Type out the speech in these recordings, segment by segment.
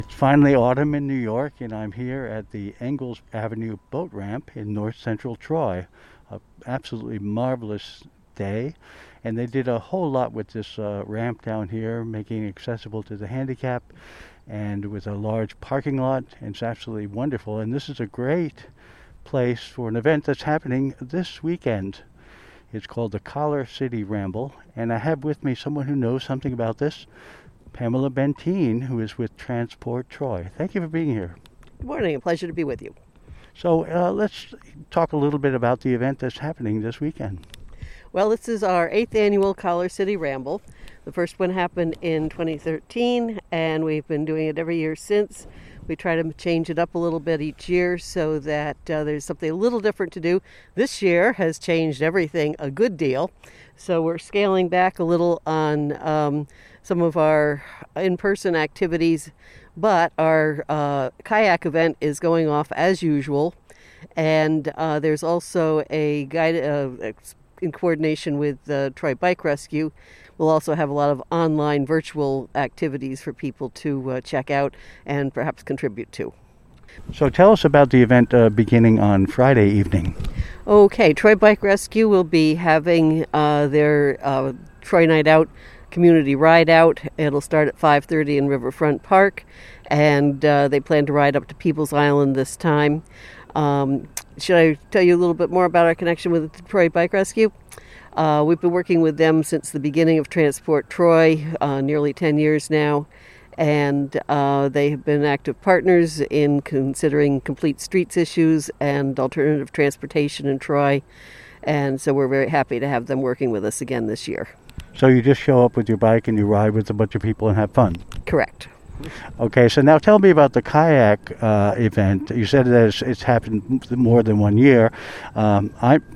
It's finally autumn in New York, and I'm here at the Engels Avenue boat ramp in north central Troy. A absolutely marvelous day, and they did a whole lot with this ramp down here, making it accessible to the handicap and with a large parking lot. It's absolutely wonderful, and this is a great place for an event that's happening this weekend. It's called the Collar City Ramble, and I have with me someone who knows something about this, Pamela Benteen, who is with Transport Troy. Thank you for being here. Good morning. A pleasure to be with you. So let's talk a little bit about the event that's happening this weekend. Well, this is our 8th annual Collar City Ramble. The first one happened in 2013, and we've been doing it every year since. We try to change it up a little bit each year so that there's something a little different to do. This year has changed everything a good deal, so we're scaling back a little on some of our in-person activities, but our kayak event is going off as usual, and there's also a guide in coordination with Troy Bike Rescue. We'll also have a lot of online virtual activities for people to check out and perhaps contribute to. So tell us about the event beginning on Friday evening. Okay, Troy Bike Rescue will be having their Troy Night Out community ride out. It'll start at 5:30 in Riverfront Park, and they plan to ride up to People's Island this time. Should I tell you a little bit more about our connection with the Troy Bike Rescue? We've been working with them since the beginning of Transport Troy, nearly 10 years now, and they have been active partners in considering complete streets issues and alternative transportation in Troy, and so we're very happy to have them working with us again this year. So you just show up with your bike and you ride with a bunch of people and have fun? Correct. Okay, so now tell me about the kayak event. You said that it's happened more than one year. I'm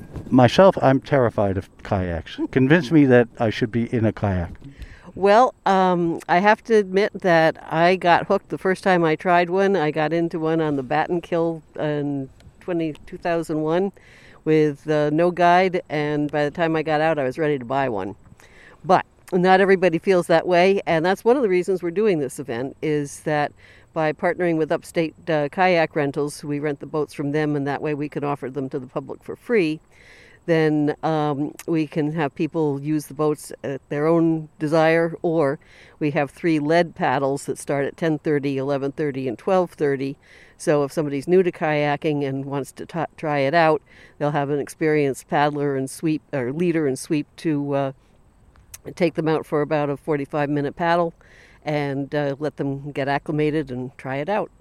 terrified of kayaks. Convince me that I should be in a kayak. Well, I have to admit that I got hooked the first time I tried one. I got into one on the Battenkill in 2001 with no guide, and by the time I got out, I was ready to buy one. But not everybody feels that way, and that's one of the reasons we're doing this event, is that by partnering with Upstate Kayak Rentals, we rent the boats from them, and that way we can offer them to the public for free. Then we can have people use the boats at their own desire, or we have 3 lead paddles that start at 10:30, 11:30, and 12:30. So if somebody's new to kayaking and wants to try it out, they'll have an experienced paddler and sweep, or leader and sweep, to take them out for about a 45-minute paddle and let them get acclimated and try it out.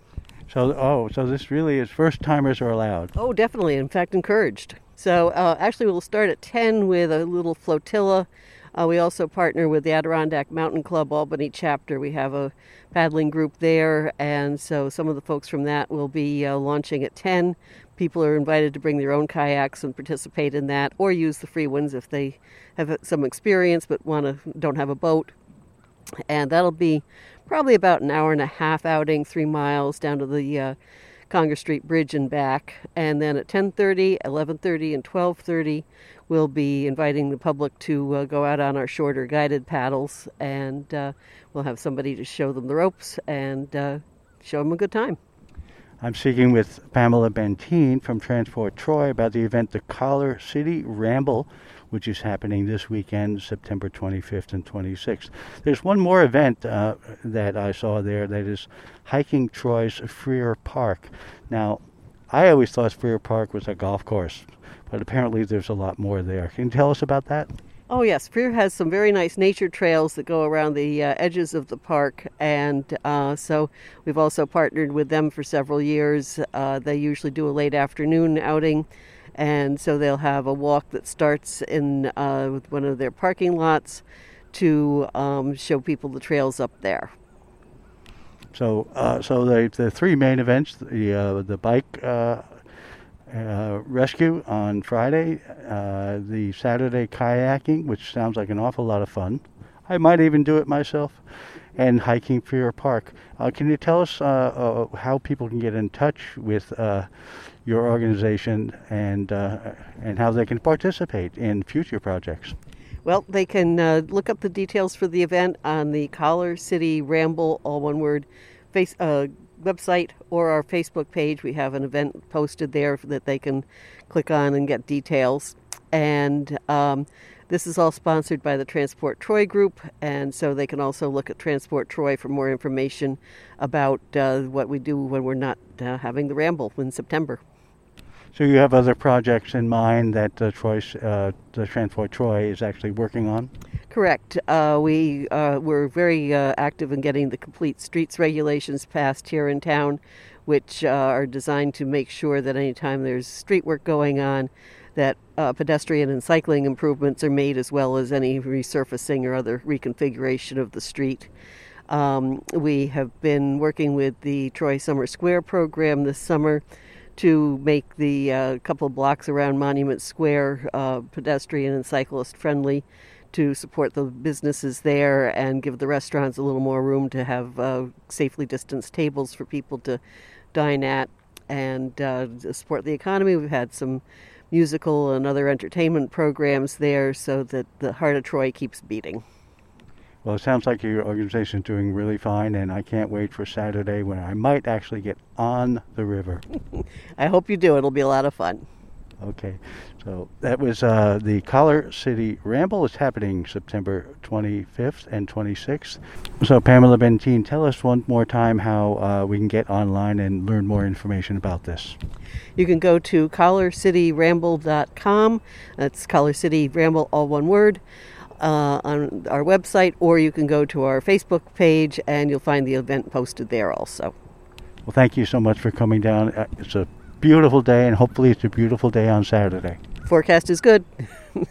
So this really is first-timers are allowed? Oh, definitely. In fact, encouraged. So actually we'll start at 10 with a little flotilla. We also partner with the Adirondack Mountain Club Albany chapter. We have a paddling group there, and so some of the folks from that will be launching at 10. People are invited to bring their own kayaks and participate in that, or use the free ones if they have some experience but don't have a boat. And that'll be probably about an hour and a half outing, 3 miles down to the Conger Street Bridge and back. And then at 10:30, 11:30, and 12:30, we'll be inviting the public to go out on our shorter guided paddles, and we'll have somebody to show them the ropes and show them a good time. I'm speaking with Pamela Benteen from Transport Troy about the event, the Collar City Ramble, which is happening this weekend, September 25th and 26th. There's one more event that I saw there that is Hiking Troy's Freer Park. Now, I always thought Freer Park was a golf course, but apparently there's a lot more there. Can you tell us about that? Oh yes, Freer has some very nice nature trails that go around the edges of the park, and so we've also partnered with them for several years. They usually do a late afternoon outing, and so they'll have a walk that starts in one of their parking lots to show people the trails up there. So the 3 main events: the bike rescue on Friday, the Saturday kayaking, which sounds like an awful lot of fun. I might even do it myself, and hiking Freer Park. Can you tell us how people can get in touch with your organization and how they can participate in future projects? Well, they can look up the details for the event on the Collar City Ramble, all one word, website or our Facebook page. We have an event posted there that they can click on and get details. And this is all sponsored by the Transport Troy Group, and so they can also look at Transport Troy for more information about what we do when we're not having the Ramble in September. So you have other projects in mind that the Transport Troy is actually working on? Correct. We're very active in getting the complete streets regulations passed here in town, which are designed to make sure that anytime there's street work going on, that pedestrian and cycling improvements are made, as well as any resurfacing or other reconfiguration of the street. We have been working with the Troy Summer Square program this summer to make the couple of blocks around Monument Square pedestrian and cyclist friendly, to support the businesses there and give the restaurants a little more room to have safely distanced tables for people to dine at, and support the economy. We've had some musical and other entertainment programs there so that the heart of Troy keeps beating. Well, it sounds like your organization is doing really fine, and I can't wait for Saturday when I might actually get on the river. I hope you do. It'll be a lot of fun. Okay, so that was the Collar City Ramble. It's happening September 25th and 26th. So Pamela Benteen, tell us one more time how we can get online and learn more information about this. You can go to collarcityramble.com. That's Collar City Ramble, all one word, on our website, or you can go to our Facebook page and you'll find the event posted there also. Well, thank you so much for coming down. It's a beautiful day, and hopefully it's a beautiful day on Saturday. Forecast is good.